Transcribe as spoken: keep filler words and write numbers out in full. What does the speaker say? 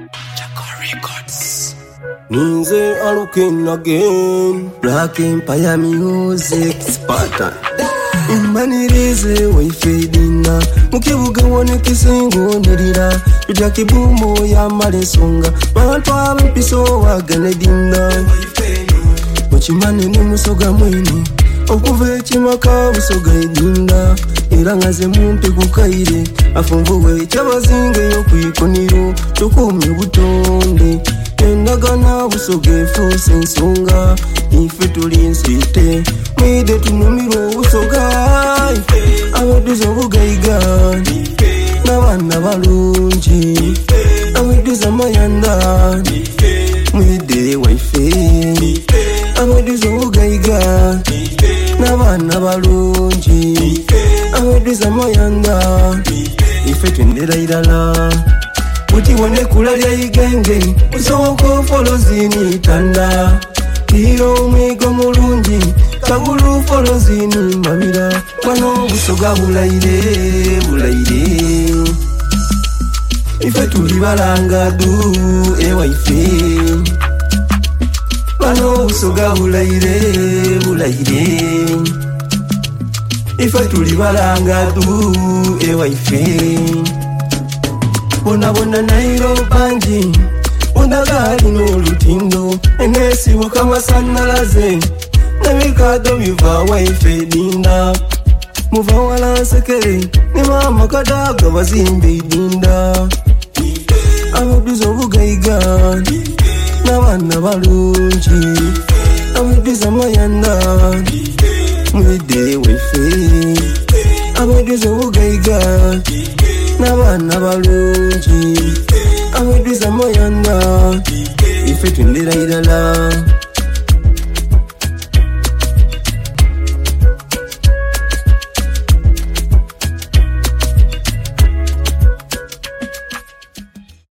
Ninze are looking again. Black Empire Music Spartan. Imanirize waifedina mukibuga wone kisingo nirira tujya kibumo ya malesonga bantu abipiso waganedina muchimane ne musoga mwini okuva ekimaka busoga idinda era ngaze mumpe kukaire afumbuwe cyabazinge yo kwikoniro tukumye butonde endagana busoge fose nsonga ife tulinsite mwide tunumiro busoga abaduza bugayiga n'abana balungi abaduza mayanda mwide waife abaduza bugayiga n'abana balungi abaduza mayanda ife twendera irala Uti wane kulalya igenge usoko folozini tanda Hiro mwigo mulungi Kagulu folozini mamira Wano busoga bulaire bulaire Ife tuli balanga du ewa ife Wano busoga bulaire bulaire Ife tuli balanga du ewa ife Bona bona nairo banji Undagali no lutindo Enesi wakama sanalaze Namikado miva waife dinda Muva wala sekere Ni mama kadaga wazimbi dinda Amuduzo bugaiga Nabana balunji Amuduza mayanda Mwide waife Amuduzo bugaiga Nabana balungi abaduza moyanda ife twendera irala